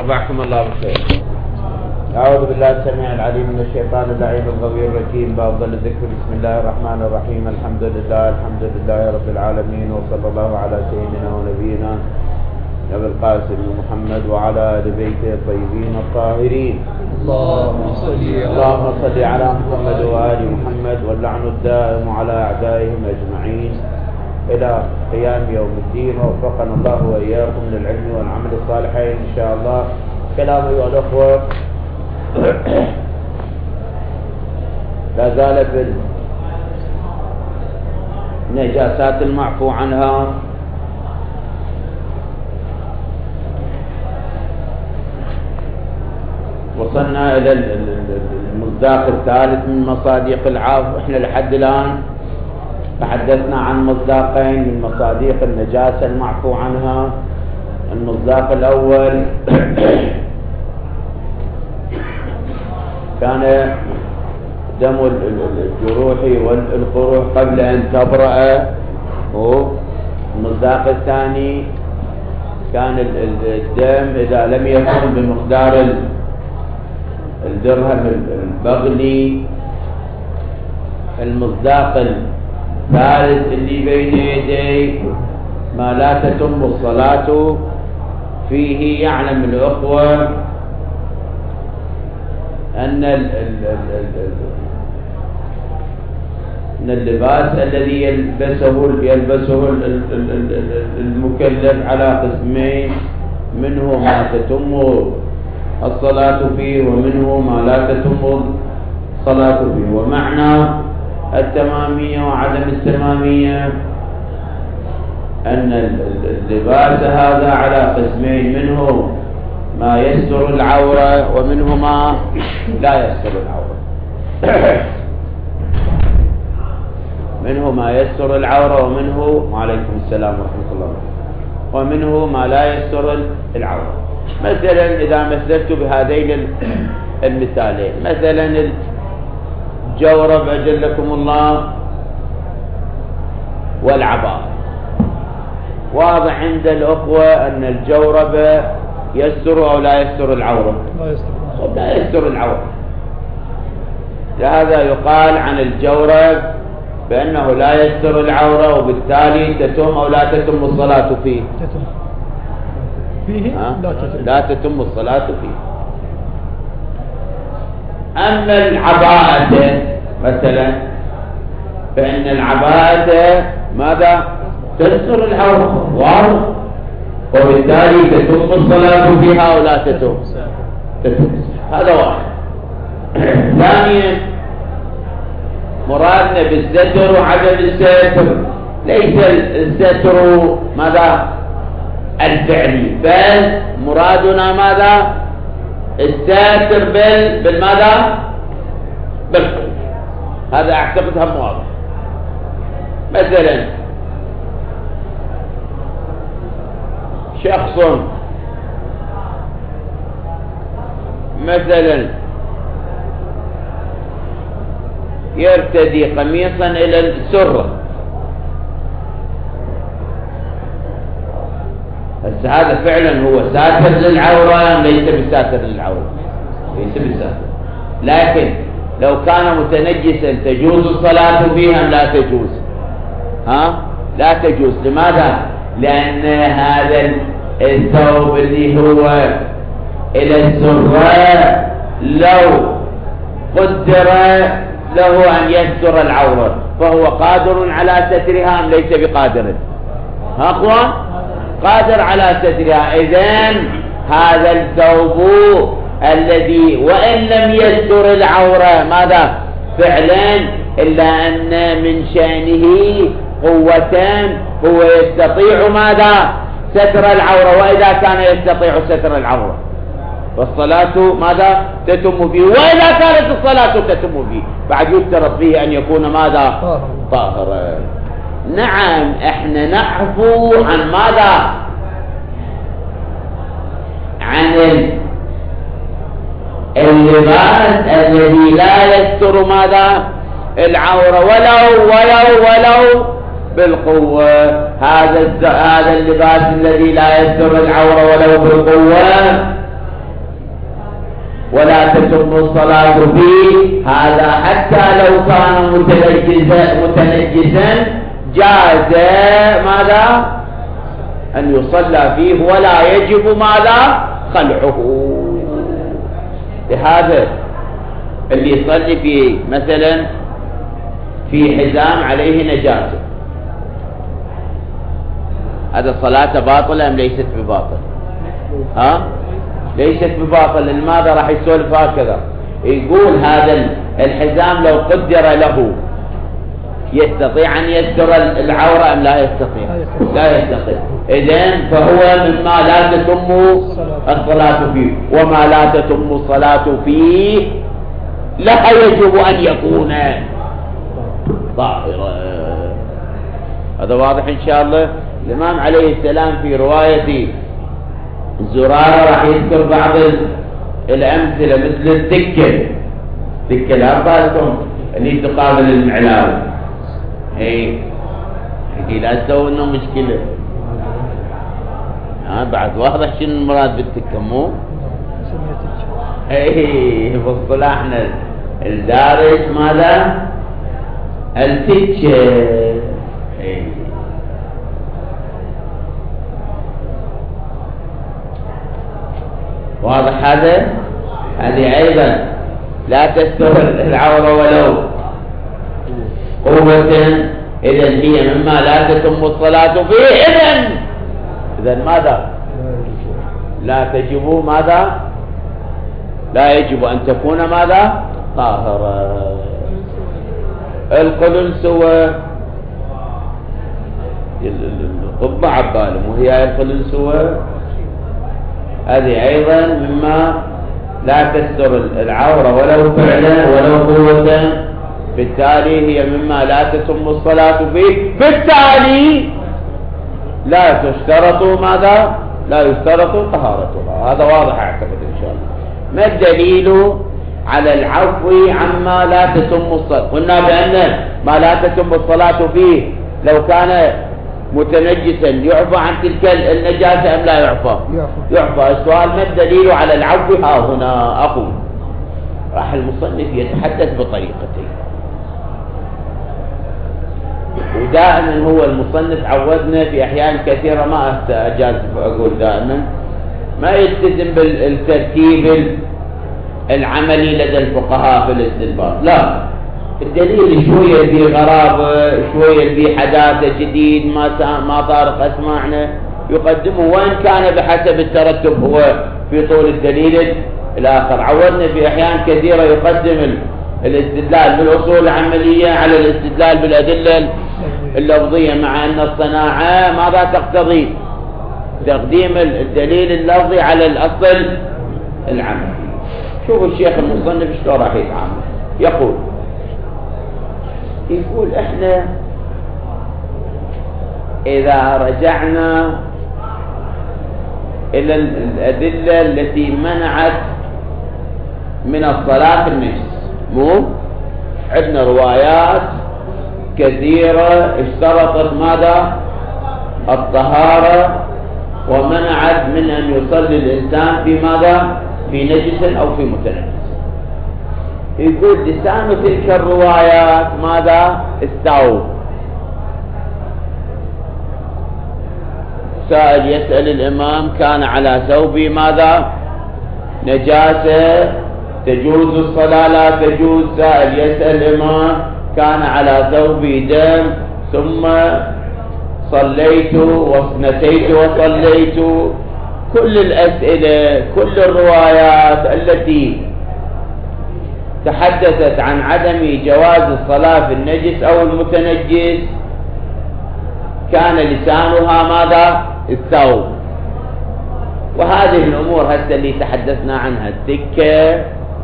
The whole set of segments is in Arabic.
ربعكم الله بخير. أعوذ بالله السميع العليم من الشيطان اللعين الغوي الرجيم. بأفضل الذكر بسم الله الرحمن الرحيم. الحمد لله رب العالمين، وصلى الله على سيدنا ونبينا أبي القاسم محمد وعلى آل بيته الطيبين الطاهرين. اللهم صل على محمد وآل محمد، واللعن الدائم على أعدائهم أجمعين إلى قيام يوم الدين. ووفقنا الله وإياكم للعلم والعمل الصالحين إن شاء الله. كلام أيها الأخوة لا زال في النجاسات المعفو عنها. وصلنا إلى المصداق الثالث من مصادق العفو. احنا لحد الآن تحدثنا عن مصداقين من مصادق النجاسة المعفو عنها. المصداق الأول كان دم الجروح والقروح قبل أن تبرأ. المصداق الثاني كان الدم إذا لم يكن بمقدار الدرهم البغلي. المصداق الثالث اللي بين يدي ما لا تتم الصلاة فيه. يعلم الأخوة أن اللباس الذي يلبسه المكلف على قسمين، منه ما تتم الصلاة فيه ومنه ما لا تتم الصلاة فيه. ومعنى التمامية وعدم التمامية أن اللباس هذا على قسمين، منه ما يستر العورة ومنه ما لا يستر العورة. منه ما يستر العورة ومنه وعليكم السلام ورحمة الله ومنه ما لا يستر العورة. مثلا إذا مثلت بهذين المثالين، مثلا الجورب أجلكم الله والعباءة، واضح عند الأخوة أن الجورب يستر أو لا يستر العورة؟ لا يستر العورة. لهذا يقال عن الجورب بأنه لا يستر العورة، وبالتالي تتم أو لا تتم الصلاة فيه. لا تتم الصلاة فيه. أما العباءة مثلا فإن العباءة ماذا؟ تستر العورة واضح، وبالتالي تتم الصلاة فيها أو لا تتم. هذا واحد. ثانيا مرادنا بالستر وعدم الستر ليس الستر ماذا؟ الفعلي، بل مرادنا ماذا؟ الساتر بالماذا؟ بالقلب. هذا اعتقد هم واضح. مثلا شخص مثلا يرتدي قميصا إلى السرة، هذا فعلا هو ساتر للعورة ليس بساتر للعورة؟ ليس بساتر. لكن لو كان متنجسا تجوز الصلاة فيه أم لا تجوز؟ لا تجوز. لماذا؟ لأن هذا الثوب اللي هو إلى السرة لو قدر له أن يستر العورة فهو قادر على سترها أم ليس بقادر؟ أخوان قادر على سترها. إذن هذا الثوب الذي وإن لم يستر العورة ماذا؟ فعلا، إلا أن من شأنه قوتان، هو يستطيع ماذا؟ ستر العورة. وإذا كان يستطيع ستر العورة فالصلاة ماذا؟ تتم فيه. وإذا كانت الصلاة تتم فيه بعد يشترط فيه أن يكون ماذا؟ طاهرا. نعم احنا نعفو عن ماذا؟ عن اللباس الذي لا يستر ماذا؟ العورة ولو بالقوة. هذا اللباس الذي لا يستر العورة ولو بالقوة لا تتم الصلاة فيه، هذا حتى لو كان متنجسا جاز ماذا؟ أن يصلى فيه ولا يجب ماذا؟ خلعه. لهذا اللي يصلي في مثلا في حزام عليه نجاسة، هذا صلاة باطلة أم ليست بباطل؟ ليست بباطل. لماذا؟ راح يسولف هكذا، يقول هذا الحزام لو قدر له يستطيع أن يستر العورة أم لا يستطيع؟ لا يستطيع. إذن فهو مما لا تتم الصلاة فيه، وما لا تتم الصلاة فيه لا يجب أن يكون طاهرا. هذا واضح إن شاء الله. الإمام عليه السلام في رواية زرارة راح يذكر بعض الأمثلة مثل الدكة الأربعة اللي تقابل المعلاوي. لا تسوي إنه مشكلة. بعد واضح شنو المراد بالتكة مو؟ بصطلاحنا الدارج ماذا؟ التكة. واضح هذا؟ هذه أيضا لا تستر العورة ولو قوة، إذن هي مما لا تتم الصلاة فيه. إذن ماذا؟ لا تجب ماذا؟ لا يجب أن تكون ماذا؟ طاهرة. القلنسوة القبة عبالة وهي القلنسوة هذه أيضا مما لا تستر العورة ولو فعلا ولو قوة، بالتالي هي مما لا تتم الصلاة فيه، بالتالي لا تشترط ماذا؟ لا يشترط طهارتها. هذا واضح أعتقد إن شاء الله. ما الدليل على العفو عما لا تتم الصلاة؟ قلنا بأن ما لا تتم الصلاة فيه لو كان متنجسا يعفى عن تلك النجاسة أم لا يعفى؟ يعفى. السؤال ما الدليل على العفو ها هنا؟ أقول راح المصنف يتحدث بطريقتين، ودائما هو المصنف عودنا في أحيان كثيرة، ما أجاز أقول دائما، ما يلتزم بالترتيب العملي لدى الفقهاء في الاستنباط، لا، الدليل شوية في غرابة، شوية في حداثة جديد ما طارق أسماعنا يقدمه، وإن كان بحسب الترتب هو في طول الدليل الآخر. عودنا في أحيان كثيرة يقدم الاستدلال بالأصول العملية على الاستدلال بالأدلة اللفظية، مع أن الصناعة ماذا تقتضي؟ تقديم الدليل اللفظي على الأصل العملي. شوفوا الشيخ المصنف شلون راح يتعامل. يقول احنا إذا رجعنا إلى الأدلة التي منعت من الصلاة النجس، مو عندنا روايات كثيرة اشترطت ماذا؟ الطهارة، ومنعت من أن يصلي الإنسان في ماذا؟ في نجس أو في متنجس. يقول لسان تلك الروايات ماذا؟ استوى. سائل يسأل الإمام كان على ثوبي ماذا؟ نجاسة تجوز الصلاة لا تجوز؟ سائل يسأل الإمام كان على ثوبي دم ثم صليت ونسيت وصليت. كل الأسئلة كل الروايات التي تحدثت عن عدم جواز الصلاة في النجس أو المتنجس كان لسانها ماذا؟ الثوب. وهذه الأمور هسه اللي تحدثنا عنها، الدكة،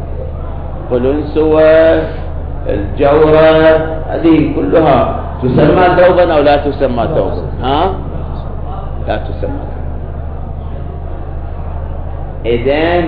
قلنسوة، الجورة، هذه كلها تسمى ثوبا أو لا تسمى ثوبا؟ لا تسمى. إذن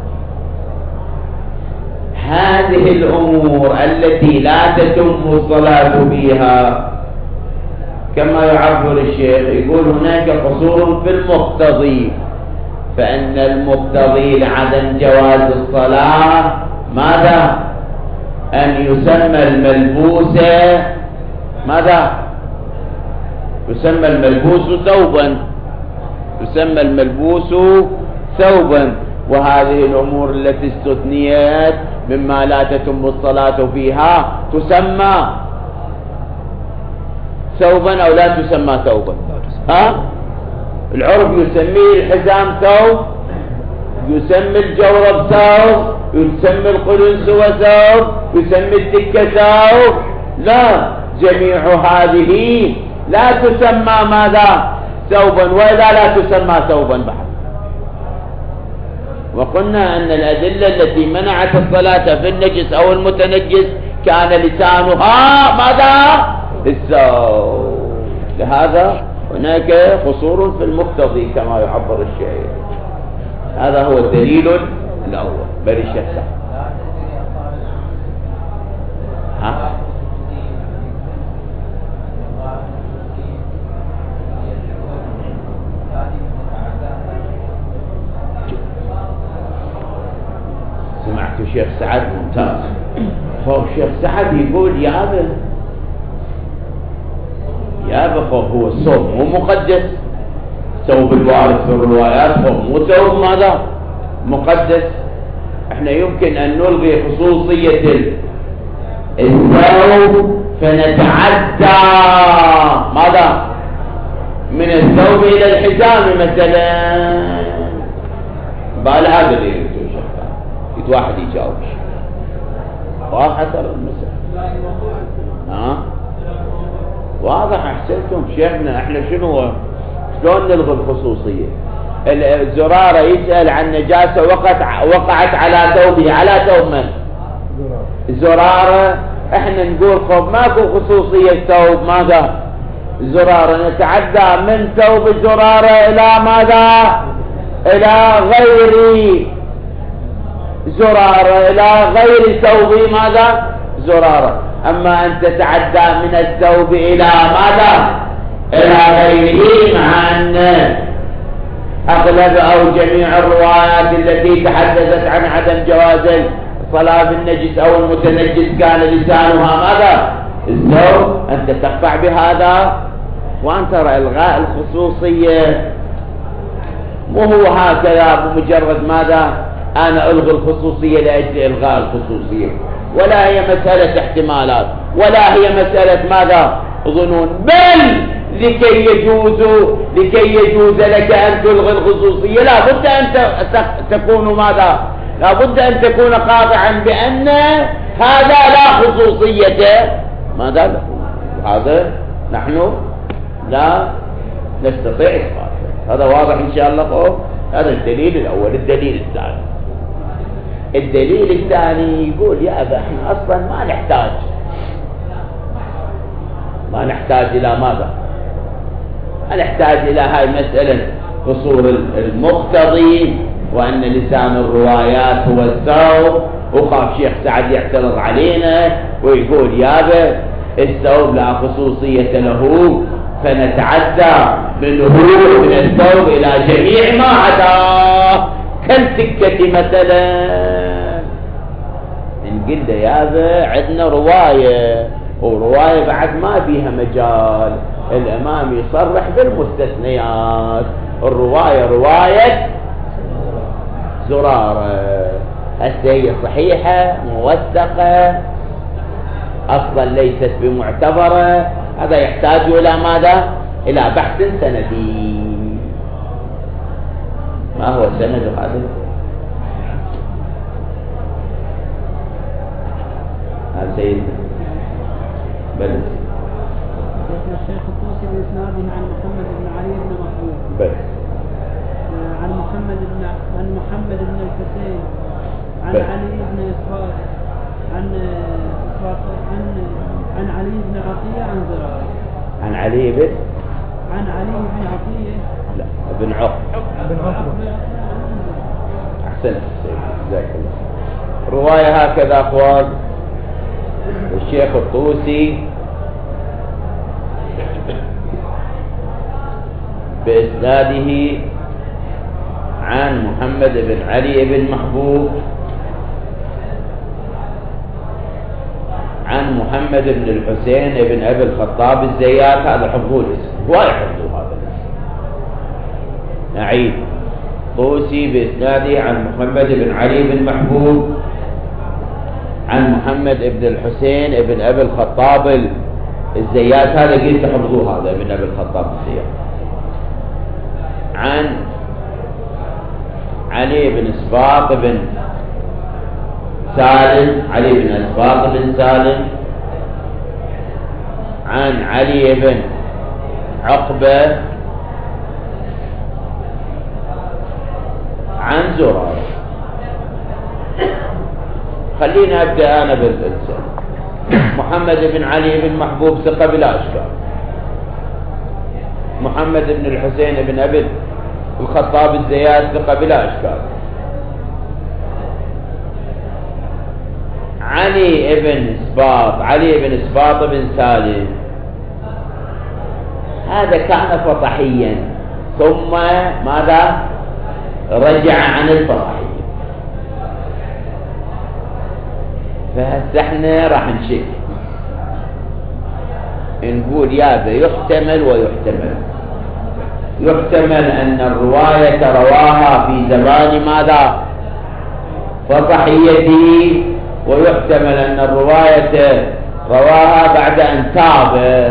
هذه الأمور التي لا تتم الصلاة فيها كما يعبر الشيخ، يقول هناك قصور في المقتضي، فإن المقتضي لعدم جواز الصلاة ماذا؟ أن يسمى الملبوس ماذا؟ يسمى الملبوس ثوبا، يسمى الملبوس ثوبا. وهذه الأمور التي استثنيت مما لا تتم الصلاة فيها تسمى ثوبا أو لا تسمى ثوبا؟ العرب يسميه الحزام ثوب، يسمي الجورب ثوب، يسمي القلنسوة ثوب، يسمي التكة ثوب. لا، جميع هذه لا تسمى ماذا؟ ثوبا، وإذا لا تسمى ثوبا بعد. وقلنا أن الأدلة التي منعت الصلاة في النجس أو المتنجس كان لسانها ماذا؟ الثوب. لهذا هناك قصور في المقتضي كما يعبر الشاعر. هذا هو الدليل الأول. بل الشك سمعت الشيخ سعد ممتاز. هو الشيخ سعد يقول يا بخو هو الصوم مو مقدس، ثوب الوارث في الروايات هو مو ثوب ماذا؟ مقدس. احنا يمكن ان نلغي خصوصية الثوب فنتعدى ماذا؟ من الثوب الى الحزام مثلا. هذا اللي يريدون شيخ واحد يجاوب واضح ترى المسألة. واضح. احسنتم شيخنا. احنا شنو شلون نلغي الخصوصية؟ الزرارة يسأل عن نجاسة وقعت على ثوبه، على ثوب من؟ زرارة. احنا نقول خب ماكو خصوصية ثوب ماذا؟ زرارة. نتعدى من ثوب الزرارة الى ماذا؟ الى غير زرارة، الى غير ثوب ماذا؟ زرارة. اما ان تتعدى من الثوب الى ماذا؟ الى غيره، مع ان اغلب او جميع الروايات التي تحدثت عن عدم جواز الصلاة بالنجس او المتنجس كان لسانها ماذا؟ الثوب. انت تقطع بهذا وان ترى الغاء الخصوصية مو هو هكذا بمجرد ماذا؟ انا الغي الخصوصية لاجل الغاء الخصوصية، ولا هي مسألة احتمالات، ولا هي مسألة ماذا؟ ظنون. بل لكي يجوز لك ان تلغي الخصوصية لابد ان تكون ماذا؟ لابد ان تكون قاطعا بان هذا لا خصوصية ماذا له. هذا نحن لا نستطيع إثباته. هذا واضح ان شاء الله. هذا الدليل الاول. الدليل الثاني يقول يا أبا احنا اصلا ما نحتاج الى ماذا؟ ما نحتاج الى هاي مسألة قصور المقتضي وان لسان الروايات هو الثوب. وخاف شيخ سعد يعترض علينا ويقول يا أبا الثوب لا خصوصية له فنتعدى من الثوب الى جميع ما عداه كالتكة مثلا. نقول له يا أبا عندنا رواية، ورواية بعد ما فيها مجال الإمام يصرح بالمستثنيات. الرواية رواية زرارة، هسه هي صحيحة موثقة أصلا ليست بمعتبرة. هذا يحتاج إلى ماذا؟ إلى بحث سندي. ما هو السند هذا؟ هذا سيدنا بل الشيخ الطوسي بإسناد عن محمد بن علي بن مخلوق بل عن محمد بن الحسين عن علي بن إسحاق عن علي بن عطية عن زرارة. عن علي بن عطية لا بن عقبة. أحسنت جزاك الله. رواية هكذا أخوان الشيخ الطوسي بإسناده عن محمد بن علي بن محبوب عن محمد بن الحسين بن أبي الخطاب الزيات. هذا حفظوا الاسم، وايد حفظوا هذا الاسم. أعيد: طوسي بإسناده عن محمد بن علي بن محبوب عن محمد بن الحسين بن أبي الخطاب الزيات. هذا قلت حفظوه، هذا بن أبي الخطاب الزيات. عن علي بن اسباط بن سالم، علي بن اسباط بن سالم عن علي بن عقبة عن زرارة. خلينا أبدأ أنا بالإنسان. محمد بن علي بن محبوب ثقة بلا إشكال. محمد بن الحسين بن أبي الخطاب الزيات ثقة بلا إشكال. علي بن اسباط بن سالم هذا كان فطحيا ثم ماذا؟ رجع عن الفطحية. فهسه احنا راح نشك نقول يابا يحتمل ويحتمل. يحتمل أن الرواية رواها في زمان ماذا؟ فطحيته، ويحتمل أن الرواية رواها بعد أن تاب،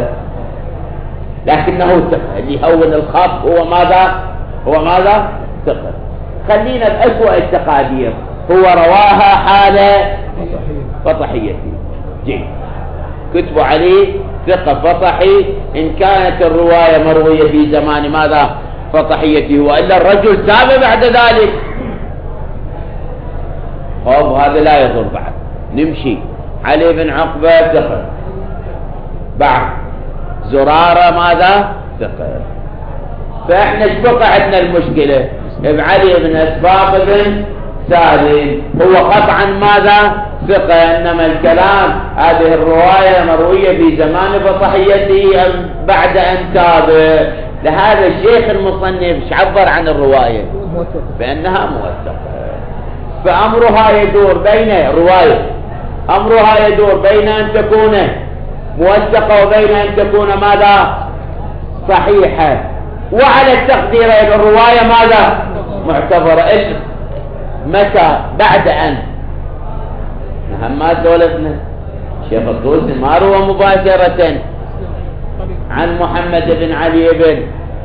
لكنه ثقة. اللي يهون الخط هو ماذا؟ ثقة. خلينا بأسوأ التقادير، هو رواها حال فطحيته. جيد، كتبوا عليه ثقة فطحي إن كانت الرواية مروية في زمان ماذا؟ فطحيته، وإلا الرجل تاب بعد ذلك. هذا لا يضر. بعد نمشي. علي بن عقبة ثقة، بعد زرارة ماذا؟ ثقة. فإحنا ايش بقى عندنا المشكلة؟ بعلي بن اسباط بن سالم هو قطعا ماذا؟ ثقة، إنما الكلام هذه الرواية مروية في زمان فطحيته أم بعد أن تاب. لهذا الشيخ المصنف ايش عبر عن الرواية؟ بأنها موثقة. فأمرها يدور بين رواية، أمرها يدور بين أن تكون موثقة وبين أن تكون ماذا؟ صحيحة. وعلى التقدير الرواية ماذا؟ معتبرة. متى؟ بعد أن ما سولفنا شيخ الطوسي ما روى مباشرة عن محمد بن علي بن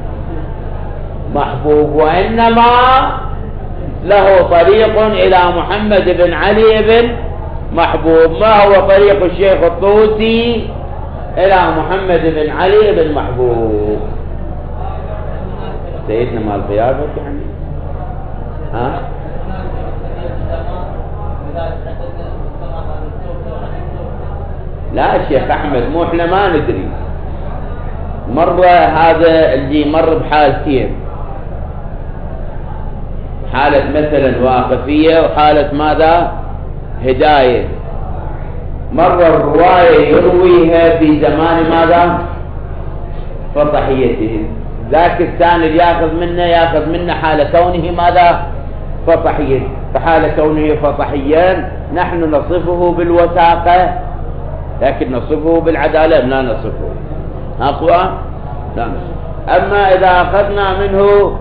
محبوب، وإنما له طريق إلى محمد بن علي بن محبوب. ما هو طريق الشيخ الطوسي إلى محمد بن علي بن محبوب؟ سيدنا مال غيابك يعني لا الشيخ أحمد، مو احنا ما ندري. مرة هذا اللي مر بحالتين، حالة مثلا واقفية وحالة ماذا؟ هداية. مرة الرواية يرويها في زمان ماذا؟ فطحيته. ذاك الثاني اللي ياخذ منه حال كونه ماذا؟ فطحيا. فحال كونه فطحيا نحن نصفه بالوثاقة، لكن نصفه بالعدالة لا نصفه. أقوى لا نصفه. أما إذا أخذنا منه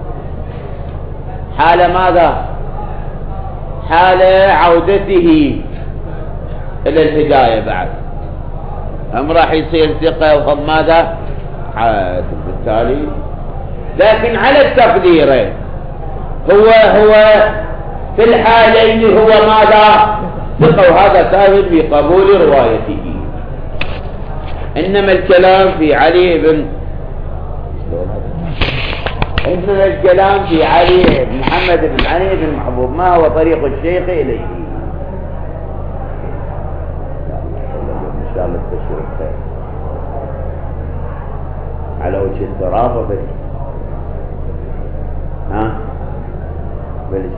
حال ماذا؟ حال عودته إلى الهداية بعد، هم راح يصير ثقة وهم ماذا؟ عاد. بالتالي لكن على التقدير هو في الحالين هو ماذا؟ ثقة، وهذا ثابت بقبول روايته. إنما الكلام في علي بن محمد بن علي بن محبوب. ما هو طريق الشيخ إليه؟ إن شاء الله تبشر الخير على وجه الترافق. بلش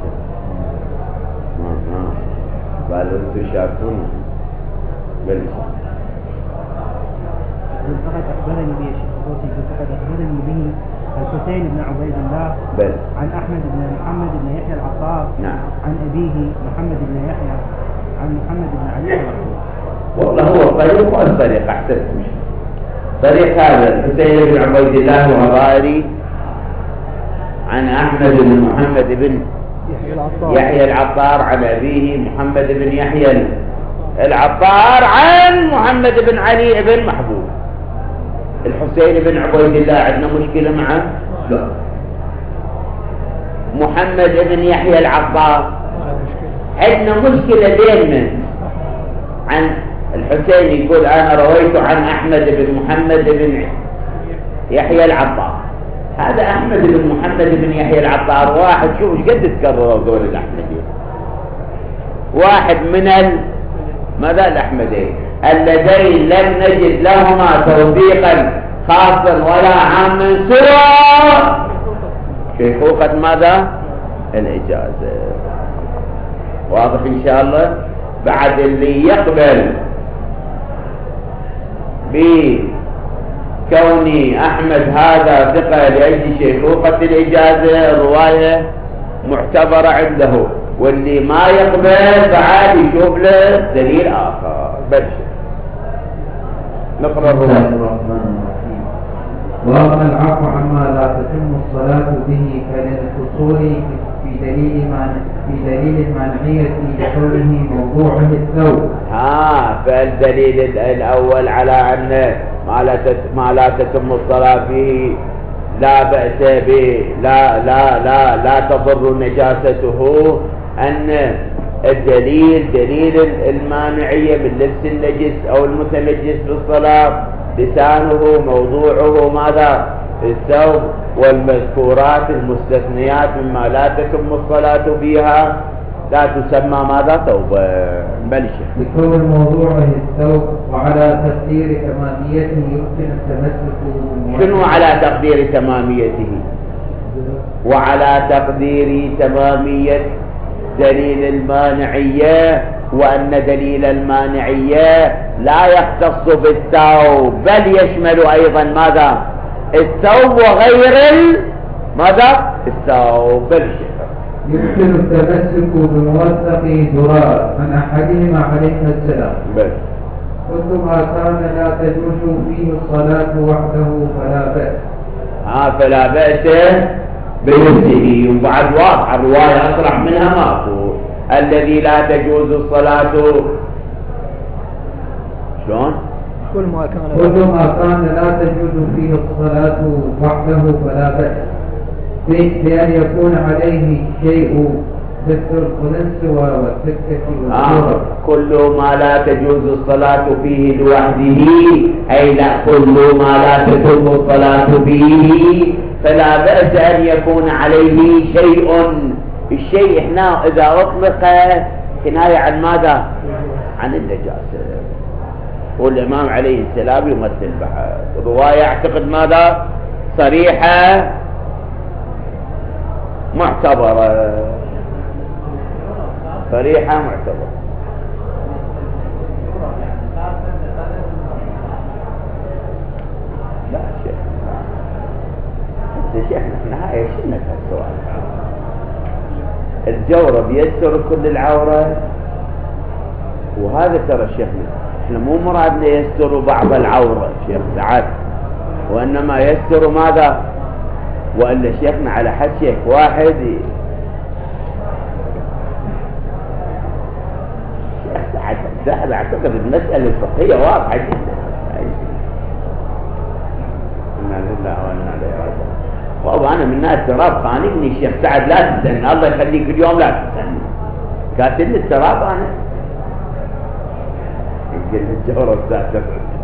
قالوا انتم شاكون بلش. فقد أخبرني به الشيخ الطوسي، فقد أخبرني به الحسين بن عبيد الله بل عن أحمد بن محمد بن يحيى العطار نعم. عن أبيه محمد بن يحيى عن محمد بن علي المرحوم. والله هو الطريق والطريق أحسنت. مش طريق هذا الحسين بن عبيد الله الغباري عن أحمد بن محمد بن يحيى العطار عن أبيه محمد بن يحيى العطار عن محمد بن علي بن محبوب. الحسين بن عبيد الله عندنا مشكلة معه؟ لا. محمد بن يحيى العطار عندنا مشكلة بيننا. عن الحسين يقول أنا رويت عن أحمد بن محمد بن يحيى العطار. هذا أحمد بن محمد بن يحيى العطار واحد، شوف ايش قد تكرروا دول الأحمدين، واحد من ماذا الأحمدين اللذين لم نجد لهما توثيقا خاصا ولا عاما سوى شيخوخة ماذا الإجازة. واضح إن شاء الله. بعد اللي يقبل بكون أحمد هذا ثقة لأجل شيخوخة الإجازة الرواية معتبرة عنده، واللي ما يقبل بعد يشوف له دليل آخر. بلش نقرأ الرواية. وأما العفو عما لا تتم الصلاة به فللحصول في دليل المانعية لقوله موضوعه الثوب. فالدليل الأول على أن ما لا تتم الصلاة فيه لا بأس به، لا تضر نجاسته، أن الدليل دليل المانعية من لبس النجس أو المتنجس في الصلاة لسانه موضوعه ماذا الثوب، والمذكورات المستثنيات مما لا تتم الصلاة فيها لا تسمى ماذا ثوبا. بلش لكون موضوعه الثوب وعلى تقدير تماميته يمكن التمسك. شنو على تقدير تماميته؟ وعلى تقدير تمامية دليل المانعية، وأن دليل المانعية لا يختص بالثوب بل يشمل أيضا ماذا الثوب وغير ماذا الثوب. يمكن التمسك بموثق درار من أحدهما عليه السلام. كل ما كان لا تجوز فيه الصلاة وحده فلا بأس. فلا بأس بنفسه. وبعد واضح الرواية أصرح منها ماكو. الذي لا تجوز الصلاة شلون؟ كل ما كان لا تجوز فيه الصلاة وحده فلا بأس بأن يكون عليه شيء مثل القنس والسكة والصورة. كل ما لا تجوز الصلاة فيه لوحده، أي لا كل ما لا تتم الصلاة فيه فلا بأس أن يكون عليه شيء. الشيء هنا إذا أطلق كناية عن ماذا؟ عن النجاسة. والإمام عليه السلام يمثل بحث رواية اعتقد ماذا؟ صريحة معتبرة. صريحة معتبرة. لا شيخ انت شيخنا احنا هاي شنك هالسؤال. الجورب يستر كل العورة، وهذا ترى شيخنا احنا مو مرادنا يستر بعض العورة شيخ سعد، وانما يستر ماذا؟ وإلا شيخنا على حد شيخ واحد شيخ اعتقد المسألة الفقهية واضحة جدا. إنا لله وإنا إليه راجعون. والله أنا من ناس التراب خانقني الشيخ سعد، لا تسألني الله يخليك اليوم لا تسألني، كاتلني التراب أنا يقول الجورة بتاعتك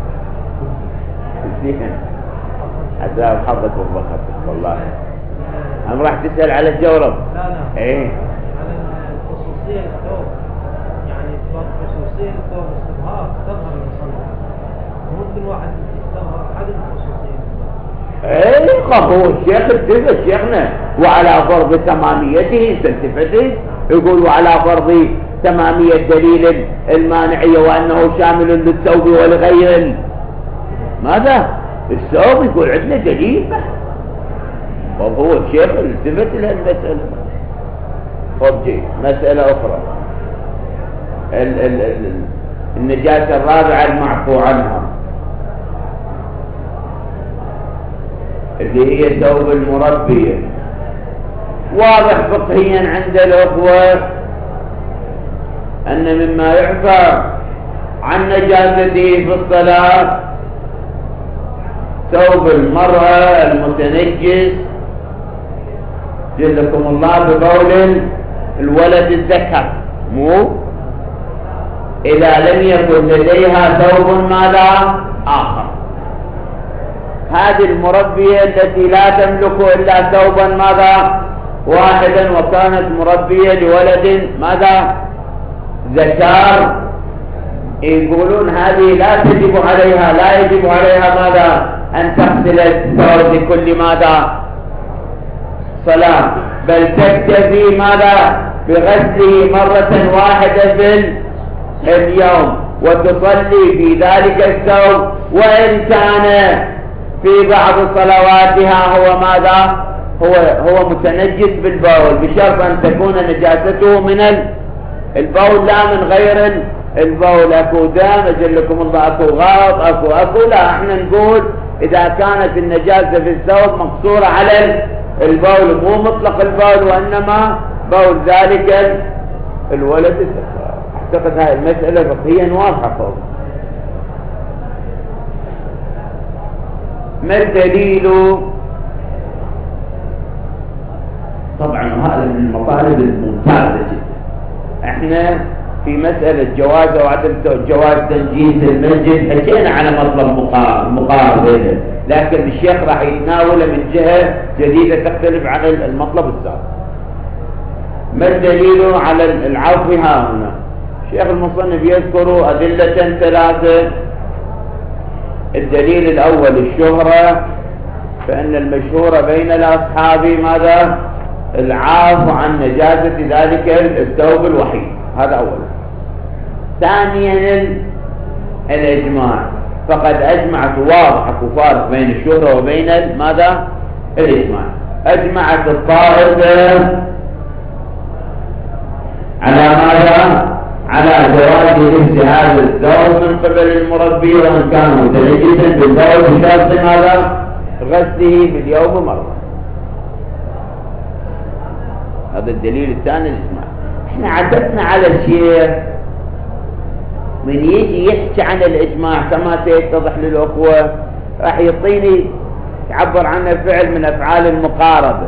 زين عذاب حظك وبخطك والله. أنا راح تسأل على الجورب؟ لا إيه على الخصوصية الثوب، يعني خصوصية الثوب تظهر المصنع، ممكن واحد يستظهر حد الخصوصية. ايه هو الشيخ التفت شيخنا وعلى فرض تماميته تلتفت يقول وعلى فرض تمامية دليل المانعية وأنه شامل للثوب ولغير ماذا الثوب، يقول عندنا دليل وهو الشيخ التفت إلى المسألة. طب مسألة أخرى، النجاسة الرابعة المعفو عنها اللي هي ثوب المربية. واضح فقهيا عند الأخوة أن مما يعفى عن نجاسته في الصلاة ثوب المرأة المتنجس، جزاكم الله، بقول الولد الذكر، مو إذا لم يكن لديها ثوب ماذا آخر. هذه المربية التي لا تملك إلا ثوبا ماذا واحدا، وكانت مربية لولد ماذا ذكر، يقولون هذه لا يجب عليها ماذا أن تغسل الثوب لكل ماذا صلاة، بل تكتفي ماذا بغسله مرة واحدة في اليوم، وتصلي في ذلك الثوب وإن كان في بعض صلواتها هو ماذا هو متنجس بالبول، بشرط أن تكون نجاسته من البول لا من غير البول. أكو دم أجلكم الله، أكو غاط، أكو لا، احنا نقول إذا كانت النجاسة في الثوب مقصورة على البول، مو مطلق البول، وإنما بول ذلك الولد الذكر. أعتقد هذه المسألة فقهيا واضحة فوق. ما الدليل؟ طبعا هذا من المطالب الممتازة جدا. احنا في مسألة جواز أو عدم جواز تنجيس المسجد حكينا على مطلب مقارب، لكن الشيخ راح يتناوله من جهة جديدة تختلف عن المطلب السابق. ما الدليل على العفو ها هنا؟ الشيخ المصنف يذكر أدلة ثلاثة. الدليل الأول الشهرة، فإن المشهور بين الأصحاب ماذا العفو عن نجاسة ذلك الثوب الوحيد، هذا أولا. ثانيا الإجماع، فقد أجمعت، واضح كفار بين الشهرة وبين ماذا الإجماع. أجمعت الطائفة على ماذا على جواز لبس هذا الثوب من قبل المربي وإن كان متنجسا بالثوب بشرط ماذا غسله باليوم مرة. هذا الدليل الثاني الإجماع. احنا عدتنا على الشيخ من يجي يحكي عن الإجماع كما سيتضح للأخوة راح يعبر عنه فعل من أفعال المقاربة،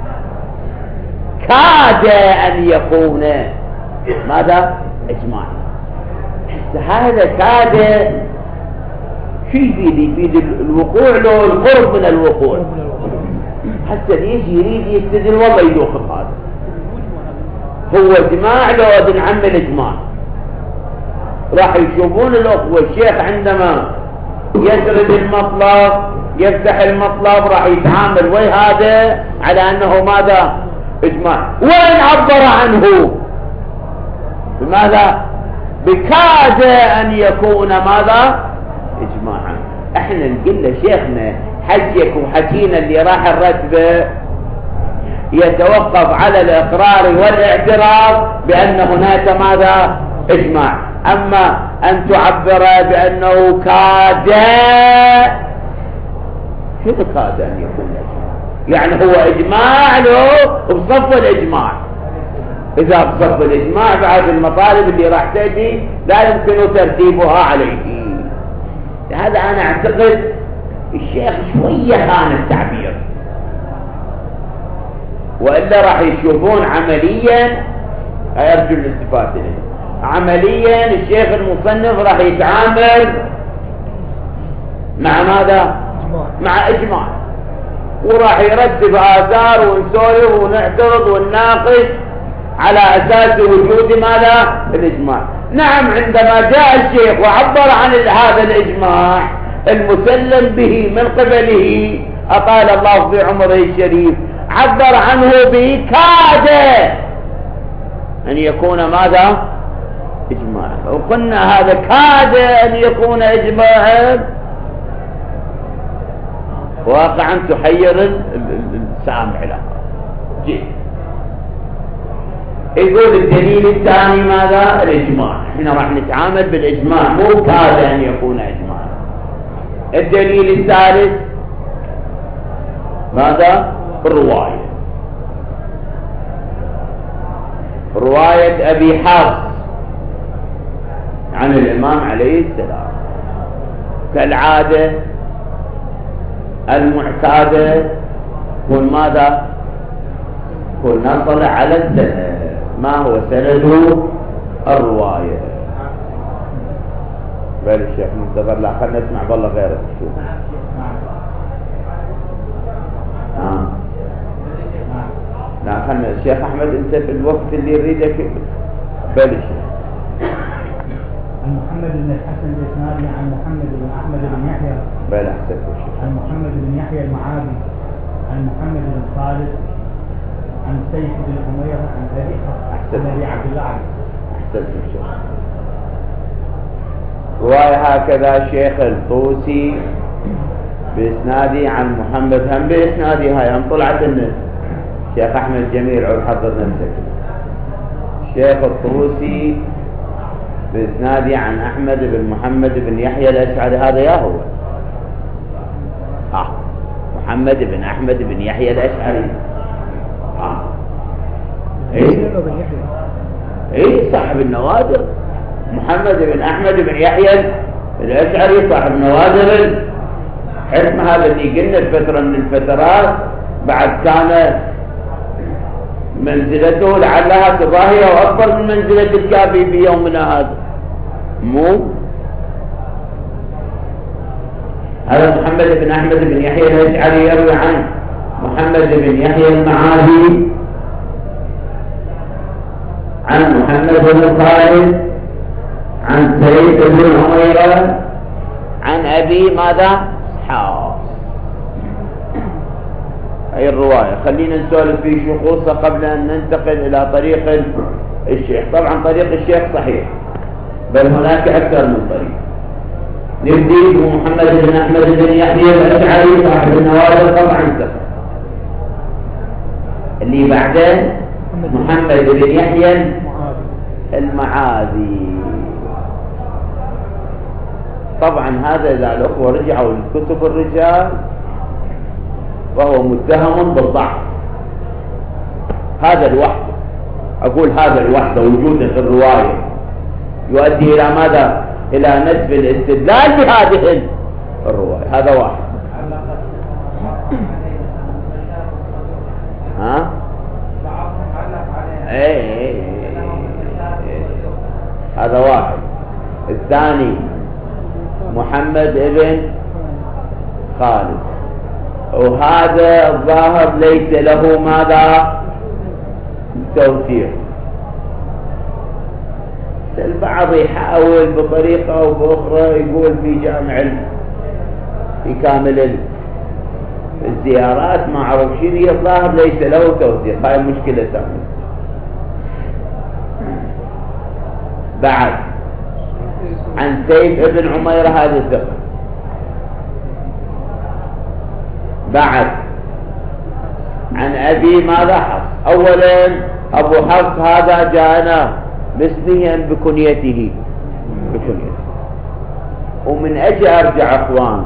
كاد أن يكون ماذا إجماع. هذا كاد شو يفيد الوقوع له القرب من الوقوع، حتى يجي يريد يستدل والله يدوخ هذا هو اجماع لو ابن عم الاجماع. راح يشوفون الاخوه الشيخ عندما يسرد المطلب يفتح المطلب راح يتعامل ويا هذا على انه ماذا اجماع، وين عبر عنه بماذا بكاد ان يكون ماذا اجماعا. احنا نقول له شيخنا حجك وحكينا اللي راح الرتبه يتوقف على الإقرار والاعتراف بأن هناك ماذا إجماع. أما أن تعبر بأنه كاد، شو كاد أن يكون إجماع؟ يعني هو إجماع له بصف الإجماع. إذا بصف الإجماع بعد المطالب اللي راح تأتي لا يمكن ترتيبها عليه. هذا أنا أعتقد الشيخ شوية خان التعبير، وإلا راح يشوفون عمليا، أرجو الاستفادة إليه، عمليا الشيخ المصنف راح يتعامل مع ماذا مع إجماع، وراح يرتب آثار ونسولف ونعترض ونناقش على أساس وجود ماذا الإجماع. نعم عندما جاء الشيخ وعبر عن هذا الإجماع المسلم به من قبله أطال الله في عمره الشريف عبر عنه بكاد أن يكون ماذا إجماعا. وقلنا هذا كاد أن يكون إجماعا واقعا تحير سامع لها. جيد. يقول الدليل الثاني ماذا؟ الإجماع. احنا راح نتعامل بالإجماع، مو كاد أن يكون إجماع. الدليل الثالث ماذا؟ الرواية. رواية أبي حفص عن الإمام عليه السلام كالعادة المعتادة، كن ماذا؟ كن نطلع على السند. ما هو سند الرواية؟ بل الشيخ منتظر، لا خلنا نسمع والله غيره. شوف لا خلنا الشيخ أحمد، أنت في الوقت اللي يريدك بلش. عن محمد بن الحسن الإسنادي عن محمد بن أحمد بن يحيى بل أحسن الشيخ. عن محمد بن يحيى المعادي عن محمد بن خالد عن سيف بن أمير عن أبي عبد الله عنه. أحسن الشيخ. رواية هكذا شيخ الطوسي بإسنادي عن محمد، هم بإسنادي هاي هم طلعت النت. شيخ أحمد جميل، عود حضر نفسك. شيخ الطوسي بإسنادي عن أحمد بن محمد بن يحيى الأشعري، هذا يا هو محمد بن أحمد بن يحيى الأشعري. ايه صاحب النوادر، محمد بن أحمد بن يحيى الأشعري صاحب نوادر الحكم. هذا اللي قلنا الفترة من الفترات بعد كان منزلته لعلها تضاهي وأفضل من منزلة الكافي في يومنا هذا. مو هذا محمد بن أحمد بن يحيى الأشعري يروي عن محمد بن يحيى المعادي عن محمد بن خالد عن سيد بن عميرة عن أبي ماذا؟ حفص. هي الرواية. خلينا نسولف في شخوصها قبل أن ننتقل إلى طريق الشيخ. طبعا طريق الشيخ صحيح، بل هناك أكثر من طريق. نبدي بمحمد بن أحمد بن يحيى الأشعري صاحب النوادر طبعا سفر. اللي بعده محمد بن يحيى المعادي. طبعا هذا إذا الأخوة رجعوا لكتب الرجال فهو متهم بالضعف. هذا الوحده، أقول هذا الوحده وجوده في الرواية يؤدي إلى ماذا؟ إلى نسب الاستدلال بهذه الرواية. هذا واحد. ها؟ هذا واحد. الثاني محمد ابن خالد، وهذا الظاهر ليس له ماذا؟ توثيق. البعض يحاول بطريقة أو بأخرى يقول في جامع في كامل الزيارات ما أعرف شيء، الظاهر ليس له توثيق. هاي مشكلة ثانية. بعد عن سيف ابن عميرة هذا الثقة. بعد عن أبي ماذا؟ حفص. أولا أبو حفص هذا جاءنا باسمه أم بكنيته؟ بكنيته. ومن أجل أرجع أخوان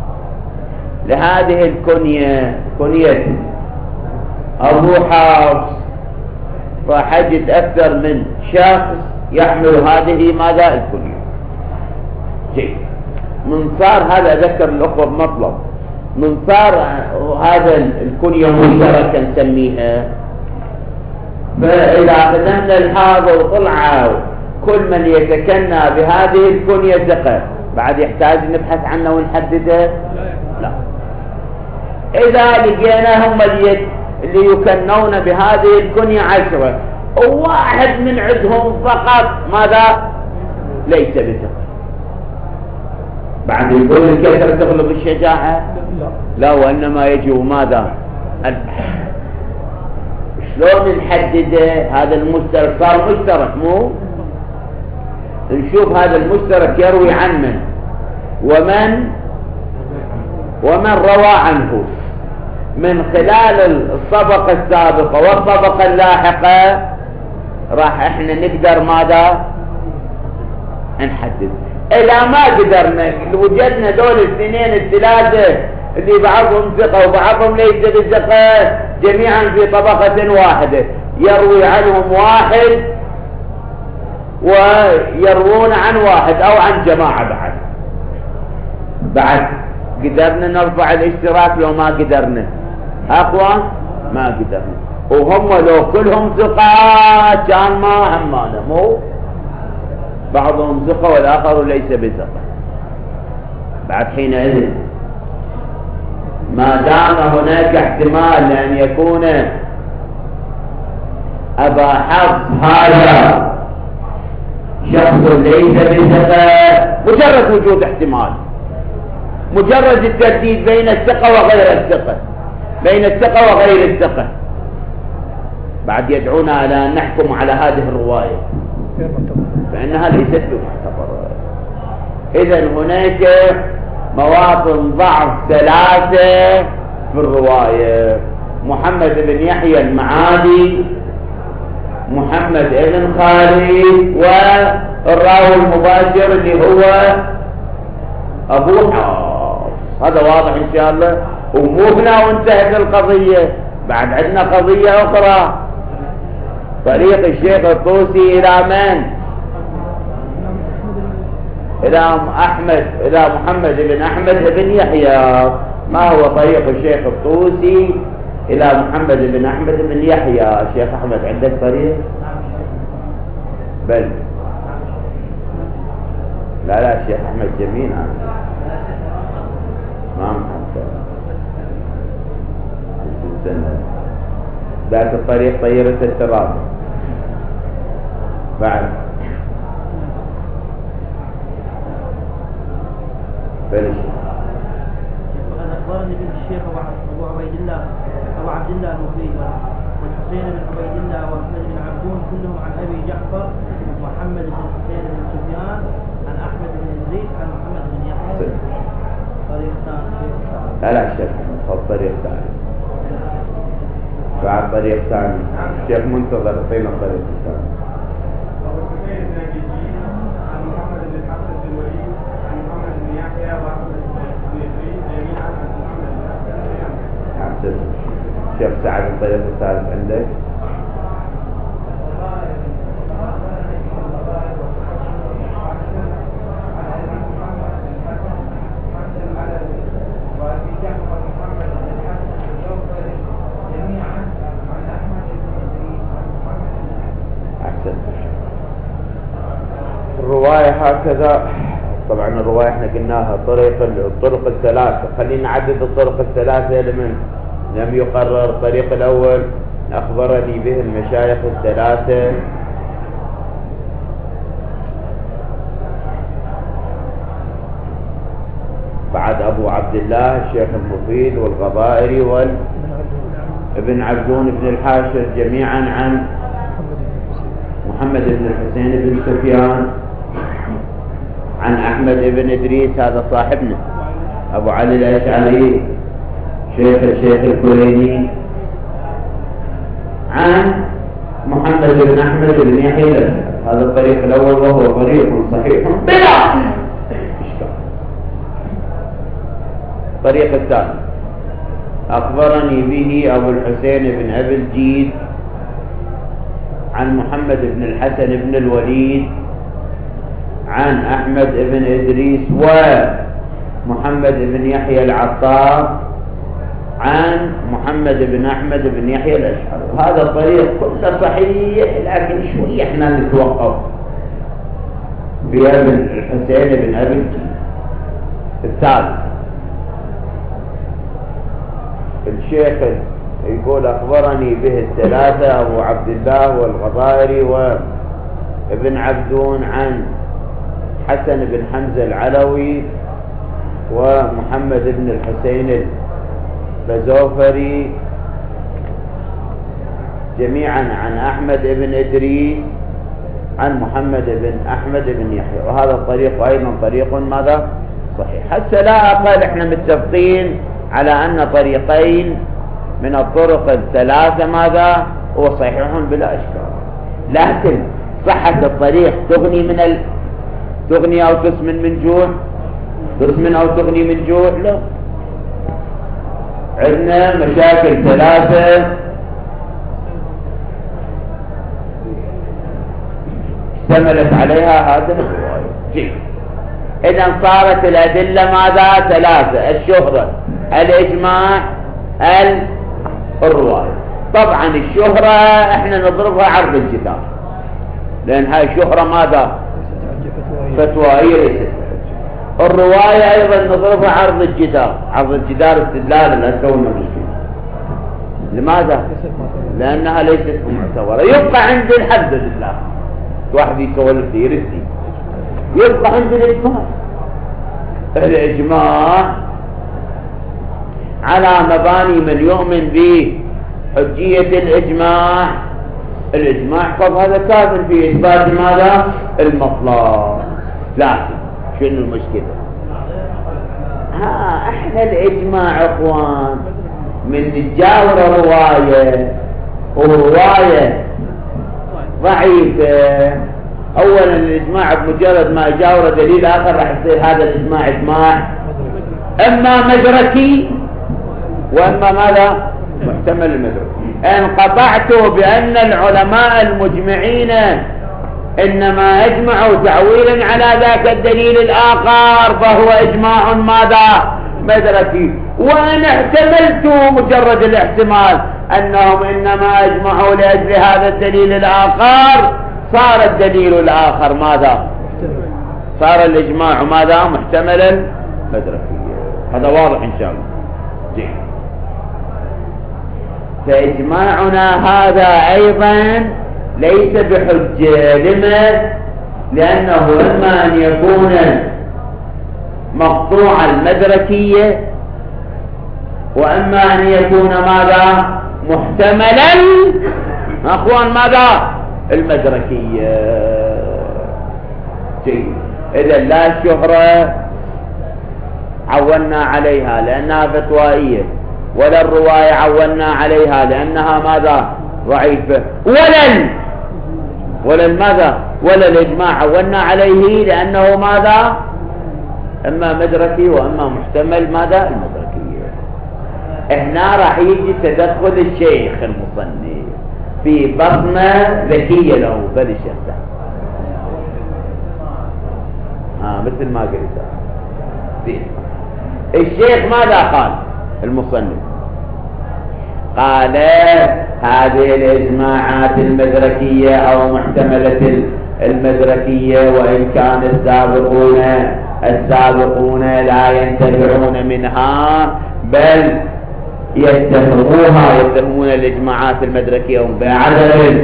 لهذه الكنية، كنية أبو حفص، فحجت أكثر من شخص يحمل هذه ماذا؟ الكنية. جيد. من صار هذا ذكر الأخوة بمطلب، من صار هذا الكنية مشتركة نسميها، فإذا أخذنا الحاضر وطلع كل من يتكنى بهذه الكنية ثقة، بعد يحتاج نبحث عنه ونحدده؟ لا. إذا لقيناهم اللي يكنون بهذه الكنية 10 وواحد من عندهم فقط ماذا؟ ليس بثقة، بعد يقول الكثرة تغلب الشجاعة؟ لا، وإنما يجب ماذا؟ البحث. شلون نحدده هذا المشترك؟ صار مشترك، مو نشوف هذا المشترك يروي عن من ومن روى عنه. من خلال الطبقة السابقة والطبقة اللاحقة راح احنا نقدر ماذا نحدد. اذا ما قدرنا وجدنا دول الاثنين الثلاثة اللي بعضهم ثقة وبعضهم ليس بثقة جميعا في طبقة واحدة، يروي عنهم واحد ويروون عن واحد او عن جماعة، بعد قدرنا نرفع الاشتراك. لو ما قدرنا اقوى ما قدرنا، وهم لو كلهم ثقات كان ما همانا، مو بعضهم ثقة والآخر ليس بثقة. بعد حينئذ ما دام هناك احتمال لأن يكون أبا حفص هذا شخص ليس بثقة، مجرد وجود احتمال، مجرد الترديد بين الثقة وغير الثقة، بين الثقة وغير الثقة، بعد يدعونا على أن نحكم على هذه الرواية فإنها ليست بمعتبرة. إذن هناك مواطن ضعف ثلاثة في الرواية: محمد بن يحيى المعادي، محمد بن خالد، والراوي المباشر اللي هو أبو حفص. هذا واضح إن شاء الله. ومو هنا وانتهت القضية، بعد عندنا قضية أخرى، طريق الشيخ الطوسي إلى من؟ إلى محمد بن أحمد بن يحيى. ما هو طريق الشيخ الطوسي إلى محمد بن أحمد بن يحيى؟ الشيخ أحمد عندك طريق؟ بل لا الشيخ أحمد جميل ما محمد ذات الطريق طيرة التراب. بعد بلش أخبرني بن الشيخ أبو عبد الله المفيد والحسين بن عبيد الله وأحمد بن عبدون كلهم عن أبي جعفر محمد بن حسين بن سفيان عن أحمد بن إدريس عن محمد بن يحيى. طريق ثاني. لا الشيخ طريق ثاني. بعد طريق ثاني الشيخ منتظر فينا الطريق الثاني. الشيخ سعد الطريق الثالث عندك؟ الرواية هكذا. طبعا الرواية احنا قلناها الطرق الثلاثة. خلينا نعدد الطرق الثلاثة لمن لم يقرر. الطريق الأول أخبرني به المشايخ الثلاثة بعد أبو عبد الله الشيخ المفيد والغبائري وابن عبدون بن الحاشر جميعا عن محمد بن الحسين بن سفيان عن أحمد بن إدريس هذا صاحبنا أبو علي الأشعري شيخ الشيخ الكليني عن محمد بن أحمد بن يحيى. هذا الطريق الأول وهو طريق صحيح بلا إشكال. الطريق الثاني أخبرني به أبو الحسين بن أبي الجيد عن محمد بن الحسن بن الوليد عن أحمد بن إدريس ومحمد بن يحيى العطار عن محمد بن أحمد بن يحيى الأشعري. هذا الطريق كله صحيح، لكن شوي احنا نتوقف بأبي الحسين بن أبي الجيد. الثالث الشيخ يقول أخبرني به الثلاثة أبو عبد الله والغبائري وابن عبدون عن حسن بن حمزة العلوي ومحمد بن الحسين البزوفري جميعا عن أحمد بن إدريس عن محمد بن أحمد بن يحيى. وهذا الطريق أيضا طريق ماذا؟ صحيح. حتى لا أقل احنا متفقين على أن طريقين من الطرق الثلاثة ماذا هو صحيح بلا إشكال، لكن صحة الطريق تغني أو تسمن من جوع، تسمن أو تغني من جوع؟ لا. عندنا مشاكل ثلاثة اشتملت عليها هذه الرواية. إذا صارت الأدلة ماذا؟ ثلاثة: الشهرة، الإجماع، الرواية. طبعا الشهرة احنا نضربها عرض الجدار، لأن هاي الشهرة ماذا؟ فتوائية ليست. الرواية أيضا نضربها عرض الجدار، عرض الجدار استدلال لا تسوينا مشكلة. لماذا؟ لأنها ليست معتبرة. يبقى عند الحد لله واحد يسولف يردي، يبقى عند الإجماع. الإجماع على مباني من يؤمن بحجية الإجماع. الإجماع طب هذا كافر في إثبات ماذا؟ المطلق. لكن شنو المشكلة؟ احنا الإجماع اخوان من تجاور رواية ورواية ضعيفة. اولا الإجماع بمجرد ما جاور دليل آخر راح يصير هذا الإجماع إجماع اما مدركي واما ماذا؟ محتمل المدركي. ان قطعت بأن العلماء المجمعين إنما أجمعوا تعويلا على ذاك الدليل الآخر فهو إجماع ماذا؟ مدركي. وأن احتملت مجرد الاحتمال أنهم إنما أجمعوا لأجل هذا الدليل الآخر، صار الدليل الآخر ماذا؟ صار الإجماع ماذا؟ محتملا مدركيا. هذا واضح إن شاء الله. جيد. فإجماعنا هذا أيضا ليس بحجة. لما؟ لأنه إما أن يكون مقطوع المدركية، وإما أن يكون ماذا؟ محتملا أخوان ماذا؟ المدركية. جيد. إذا لا الشهرة عولنا عليها لأنها فتوائية، ولا الرواية عولنا عليها لأنها ماذا؟ ضعيفة، ولا ماذا؟ ولا الإجماع عولنا عليه لأنه ماذا؟ إما مدركي وإما محتمل ماذا؟ المدركية. هنا راح يجي تدخل الشيخ المصنف في بصمة ذكية له بل الشيخ مثل ما قلت. الشيخ ماذا قال المصنف؟ قال هذه الإجماعات المدركية أو محتملة المدركية وإن كان السابقون لا ينتفعون منها بل يتهمون الإجماعات المدركية بعدم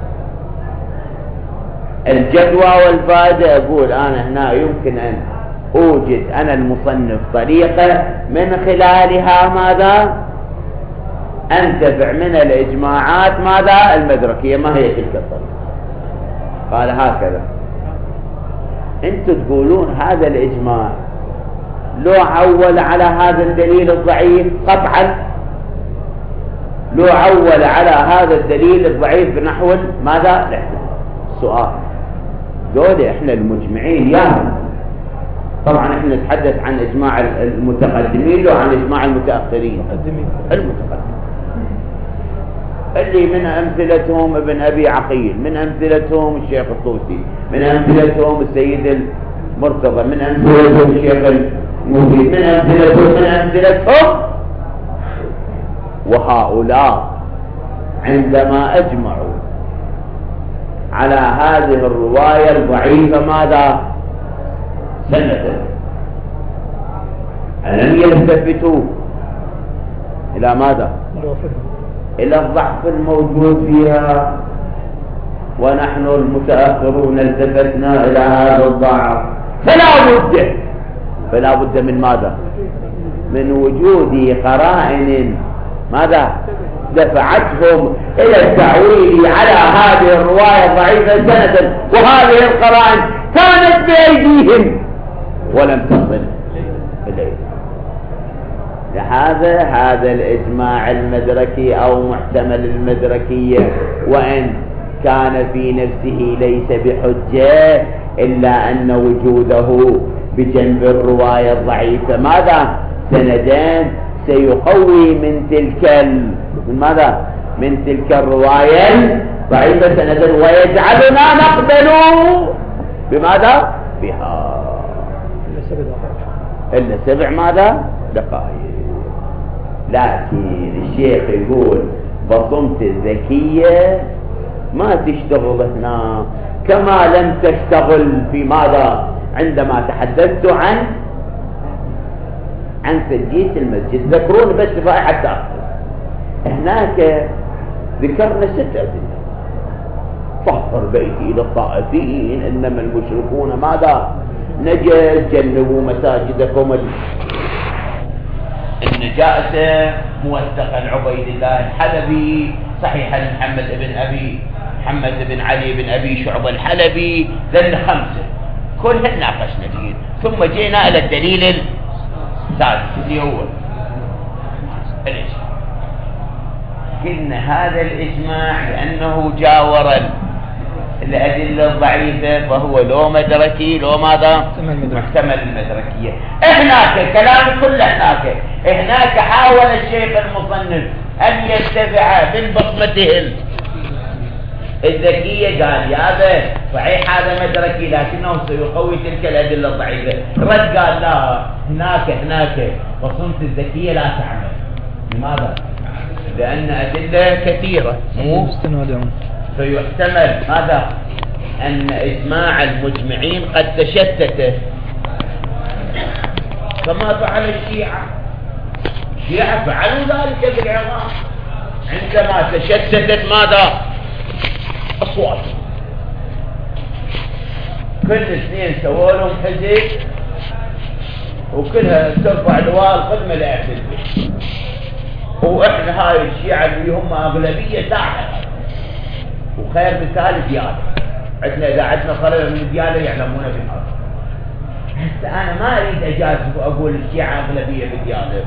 الجدوى والفائدة. أقول أنا هنا يمكن أن أوجد أنا المصنف طريقة من خلالها ماذا؟ أنتفع من الإجماعات ماذا؟ المدركية. ما هي تلك الطريقة؟ قال هكذا: أنتم تقولون هذا الإجماع لو عول على هذا الدليل الضعيف قطعا، لو عول على هذا الدليل الضعيف بنحو ماذا؟ السؤال دول احنا المجمعين ياهم. طبعا احنا نتحدث عن اجماع المتقدمين لو عن اجماع المتأخرين. المتقدمين اللي من امثلتهم ابن ابي عقيل، من امثلتهم الشيخ الطوسي، من امثلتهم السيد المرتضى، من امثلتهم الشيخ المفيد، من امثلتهم وهؤلاء عندما اجمعوا على هذه الرواية الضعيفة ماذا؟ سنة ألم يلتفتوا إلى ماذا؟ إلى الضعف الموجود فيها، ونحن المتأخرون التفتنا إلى هذا الضعف. فلا بد من ماذا؟ من وجود قرائن ماذا؟ دفعتهم إلى التعويل على هذه الرواية ضعيفة سنة، وهذه القرائن كانت بأيديهم ولم تصل إليه، هذا الإجماع المدركي أو محتمل المدركية وإن كان في نفسه ليس بحجة إلا أن وجوده بجنب الرواية الضعيفة ماذا سندان سيقوي من تلك الرواية الضعيفة سندا ويجعلنا نقبل بماذا بها إلا 7 ماذا دقائق. لكن الشيخ يقول بصمت الذكية ما تشتغل هنا كما لم تشتغل في ماذا عندما تحدثت عن سجية المسجد. ذكرون بس حتى أخذ هناك ذكرنا 6 أدلة. طهر بيتي إلى الطائفين إنما المشركون ماذا نجس جنبوا مساجدكم النجاسة موثقا عبيد الله الحلبي صحيحا محمد بن علي بن أبي شعبة الحلبي ذل 5 كلها ناقشنا فيه. ثم جينا إلى الدليل السادس اللي هو الإجماع. قلنا هذا الإجماع لأنه جاور الأدلة الضعيفة فهو لو مدركي لو ماذا محتمل المدركية. هناك كلام كله هناك حاول الشيخ المصنف أن يتبع بالبصمتهم الذكية قال هذا صحيح هذا مدركي لكنه سيقوي تلك الأدلة الضعيفة. رد قال لا هناك بصمة الذكية لا تعمل. لماذا؟ لأن أدلة كثيرة فيحتمل ماذا أن إجماع المجمعين قد تشتت كما فعل الشيعة فعلوا ذلك بالعظام عندما تشتتت ماذا أصوات كل 2 سووا لهم حزب وكلها ترفع لواء الخدمة لأهل البيت. وإحنا هاي الشيعة اللي هم أغلبية ساحة وخير مثال ديالة عندنا إذا عندنا طلبة من ديالة يعلمون بهذا. حتى أنا ما أريد أجازف وأقول الشيعة أغلبية بديالة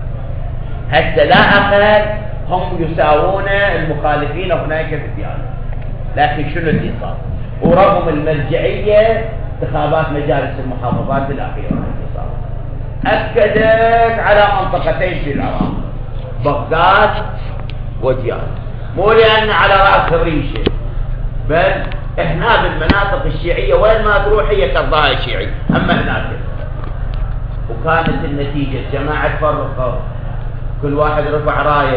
حتى لا أقل هم يساوون المخالفين هناك بديالة. لكن شنو اللي صار ورغم المرجعية انتخابات مجالس المحافظات الأخيرة اللي صار أكدت على منطقتين في العراق بغداد وديالة مو لأن على رأس الريشة بل احنا بالمناطق الشيعية وين ما تروح هي كالضاء الشيعي. أما هناك وكانت النتيجة الجماعة تفرقوا كل واحد رفع راية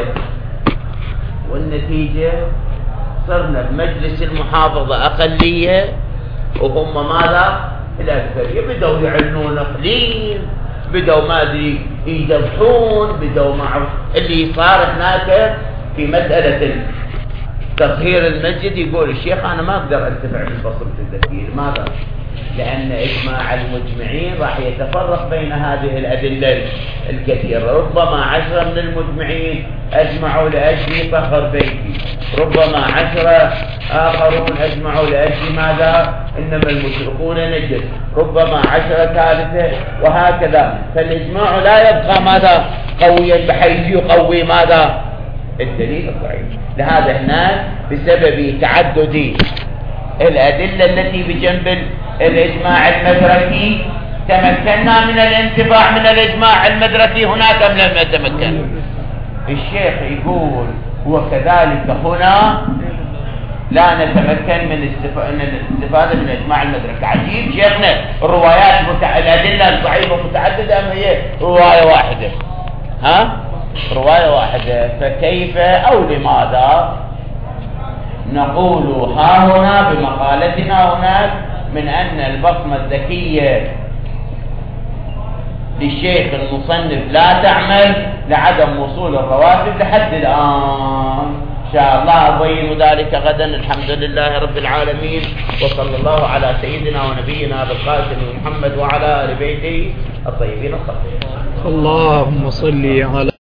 والنتيجة صرنا بمجلس المحافظة أقلية وهم ماذا الأكثرية. بدأوا يعلنون إقليم بدأوا ما أدري يذبحون بدأوا معه اللي صار هناك في مسألة تطهير المسجد. يقول الشيخ أنا ما أقدر أنتفع من بصمة الذكية. لماذا؟ لأن إجماع المجمعين راح يتفرق بين هذه الأدلة الكثيرة. ربما 10 من المجمعين أجمعوا لأجل طهر بيتي ربما 10 آخرون أجمعوا لأجل ماذا إنما المشركون نجس ربما 10 ثالثة وهكذا. فالإجماع لا يبقى ماذا قويا بحيث يقوي ماذا الدليل الضعيف. لهذا هناك بسبب تعدد الأدلة التي بجنب الإجماع المدركي تمكنا من الانتفاع من الإجماع المدركي هناك أم لم نتمكن. الشيخ يقول وكذلك هنا لا نتمكن من الاستفادة من الإجماع المدركي. عجيب شيخنا الروايات الأدلة الضعيفة متعددة أم هي رواية واحدة رواية واحدة. فكيف أو لماذا نقول ها هنا بمقالتنا هناك من أن البصمة الذكية للشيخ المصنف لا تعمل لعدم وصول الرواتب لحد الآن. إن شاء الله أبين ذلك غدا. الحمد لله رب العالمين وصلى الله على سيدنا ونبينا بالقاسم محمد وعلى آل بيته الطيبين الطاهرين. اللهم صل على